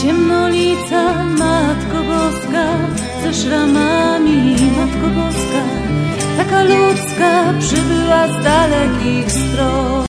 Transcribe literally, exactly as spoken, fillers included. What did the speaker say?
ciemnolica Matko Boska, ze szramami Matko Boska, taka ludzka przybyła z dalekich stron.